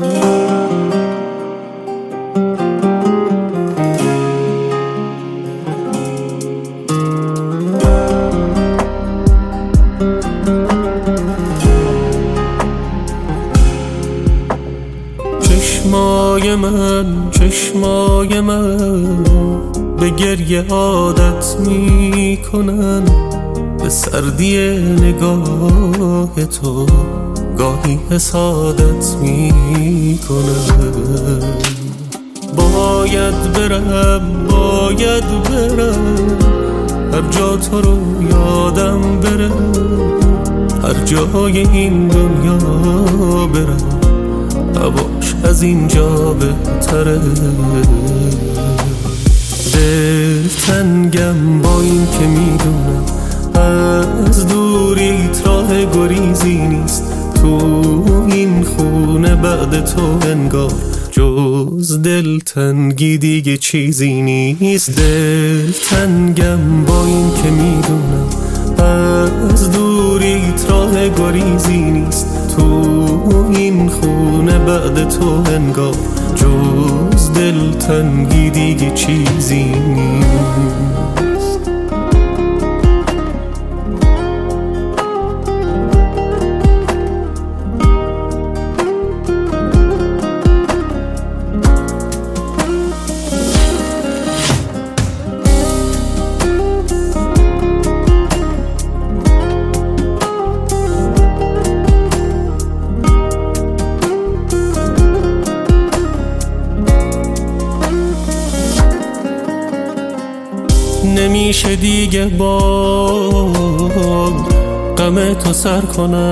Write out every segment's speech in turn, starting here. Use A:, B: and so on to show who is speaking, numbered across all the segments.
A: چشمای من به گریه عادت می کنن، به سردی نگاه تو گاهی حسادت می کنن. باید برم هر جا تو رو یادم بره، هر جای این دنیا برم هواش از اینجا بهتره. دلتنگم با این که میدونم از دوریت راه گریزی نیست، تو این خونه بعد تو انگار جز دلتنگی دیگه چیزی نیست. دلتنگم با این که میدونم از دوریت راه گریزی نیست، تو این خونه بعد تو انگار جز دلتنگی دیگه چیزی نیست. نمیشه دیگه با غم تو سر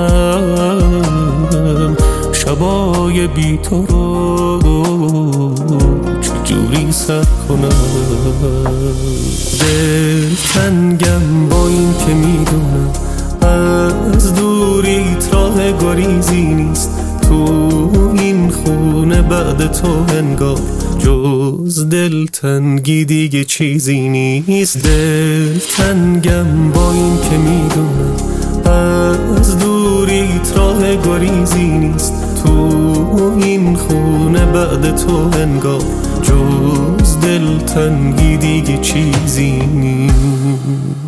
A: کنم، شبای بی تو رو چجوری سر کنم. دلتنگم با این که میدونم از دوریت راه گریزی نیست، تو این خونه بعد تو انگار جز دلتنگی دیگه چیزی نیست. دلتنگم با این که میدونم از دوریت راه گریزی نیست، تو این خونه بعد تو انگار جز دلتنگی دیگه چیزی نیست.